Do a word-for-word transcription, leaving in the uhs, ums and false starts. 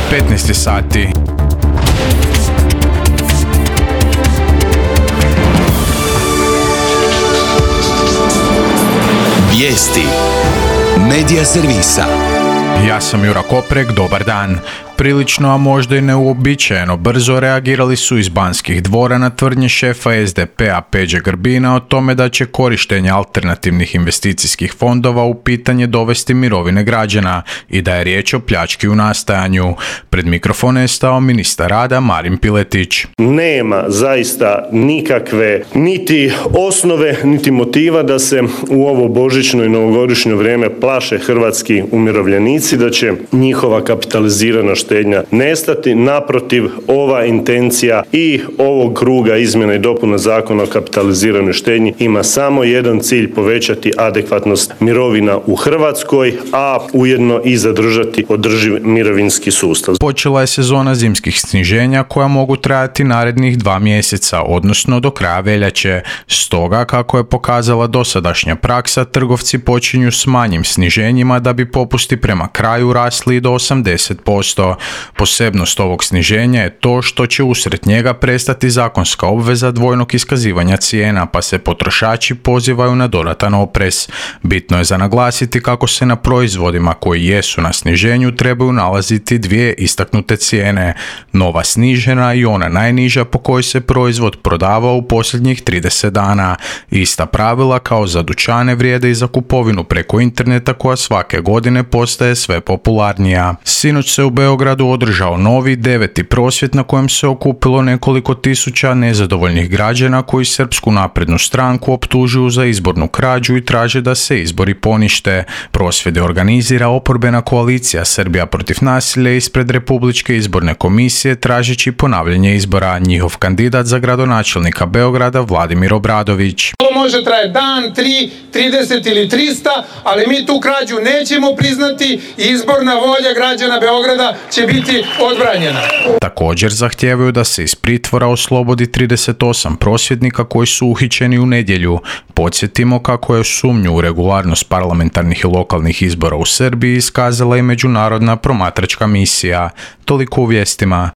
petnaest sati. Vijesti Medija servisa. Ja sam Jura Koprek, dobar dan. Prilično, a možda i neuobičajeno brzo reagirali su iz Banskih dvora na tvrdnje šefa es de pe-a Peđe Grbina o tome da će korištenje alternativnih investicijskih fondova u pitanje dovesti mirovine građana i da je riječ o pljački u nastajanju. Pred mikrofone je stao ministar rada Marin Piletić. Nema zaista nikakve niti osnove, niti motiva da se u ovo božićno i novogodišnje vrijeme plaše hrvatski umirovljenici da će njihova kapitalizirana štednja nestati. Naprotiv, ova intencija i ovog kruga izmjena i dopuna Zakona o kapitaliziranoj štednji ima samo jedan cilj: povećati adekvatnost mirovina u Hrvatskoj, a ujedno i zadržati održiv mirovinski sustav. Počela je sezona zimskih sniženja koja mogu trajati narednih dva mjeseca, odnosno do kraja veljače. Stoga, kako je pokazala dosadašnja praksa, trgovci počinju s manjim sniženjima da bi popusti prema kraju rasli do osamdeset posto. Posebnost ovog sniženja je to što će usred njega prestati zakonska obveza dvojnog iskazivanja cijena, pa se potrošači pozivaju na dodatan oprez. Bitno je za naglasiti kako se na proizvodima koji jesu na sniženju trebaju nalaziti dvije istaknute cijene: nova snižena i ona najniža po kojoj se proizvod prodavao u posljednjih trideset dana. Ista pravila kao za dućane vrijede i za kupovinu preko interneta koja svake godine postaje sve popularnija. Sinoć se u Beogradu održao novi deveti prosvjed na kojem se okupilo nekoliko tisuća nezadovoljnih građana koji Srpsku naprednu stranku optužuju za izbornu krađu i traže da se izbori ponište. Prosvjede organizira oporbena koalicija Srbija protiv nasilja ispred Republičke izborne komisije tražeći ponavljanje izbora. Njihov kandidat za gradonačelnika Beograda Vladimir Obradović. Može traje dan, tri, trideset ili trista, ali mi tu krađu nećemo priznati i izborna volja građana Beograda će biti odbranjena. Također zahtijevaju da se iz pritvora oslobodi trideset osam prosvjednika koji su uhićeni u nedjelju. Podsjetimo kako je sumnju u regularnost parlamentarnih i lokalnih izbora u Srbiji iskazala i međunarodna promatračka misija. Toliko u vijestima.